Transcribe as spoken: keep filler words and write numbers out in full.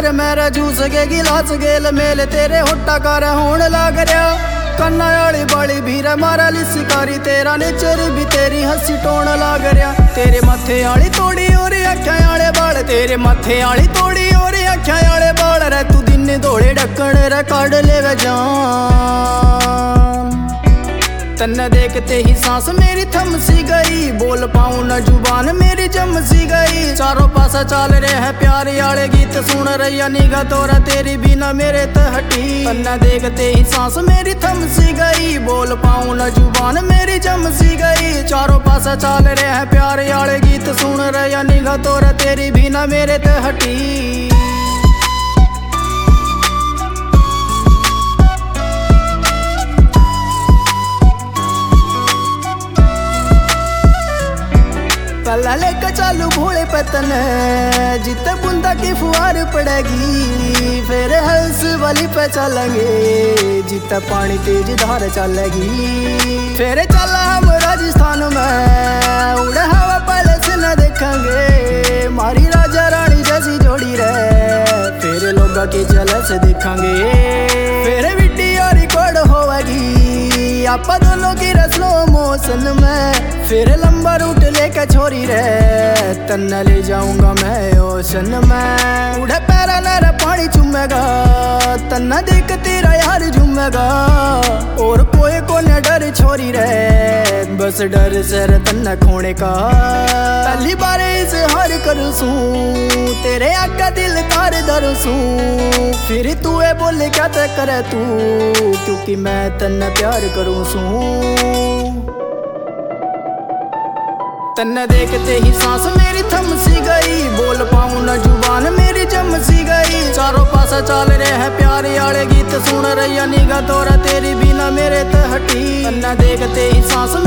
कर मेरा जूस के गिलास गेल मेल तेरे होटा कर होन लग रहा कन्ना आली बाली भीर मारा लिसकारी तेरा नेचर भी तेरी हंसी टोन लग रहा तेरे मथे आली तोड़ी और अखा आले बाल तेरे मथे आली तोड़ी और अखा आले बाल रे तू दिन दौड़े ढक्कन रे काढ़ ले जान तन्ने देखते ही सांस मेरी थम सी गई बोल पाऊं न जुबान मेरी जम सी गई चारों पासा चाल रहे हैं प्यार आले गीत सुन रही निगाह तोरा तेरी बिना मेरे तहटी तन्ने देखते ही सांस मेरी थम सी गई बोल पाऊं न जुबान मेरी जम सी गई चारों पासा चाल रहे हैं प्यार आले गीत सुन रही निगाह तोरा तेरी बिना मेरे तहटी पहला लेकर चालू भोले पतन जितने बूंदा की फुहार पड़ेगी फिर हंस वाली पे चलेंगे जितना पानी तेज धार चलेगी फिर चला हम राजस्थान में उड़े हवा पहले से न देखेंगे मारी राजा रानी जैसी जोड़ी रहे फिर लोग के जल से देखेंगे फिर वीडियो रिकॉर्ड होगी आप दोनों की स्लो मोशन में फिर लंबा रूट लेके छोरी रे तन्ने ले जाऊंगा मैं ओशन में उड़े पैरा नर पानी चूमेगा तन्ना देख तेरा यार झूमेगा और कोई को न डर छोरी रे बस डर सर तन्ना खोने का पहली बार इजहार करूं सू तेरे आका दिल तार दरसू फिर तू ए बोले क्या तय करे तू क्योंकि मैं तन्ना प्यार करूं सू तन्ने देखते ही सांस मेरी थम सी गई बोल पाऊं न जुबान मेरी जम सी गई चारों पासा चाल रहे हैं प्यार आले गीत सुन रही निगाह तोरा तेरी बिना मेरे तहटी तन्ने देखते ही सांस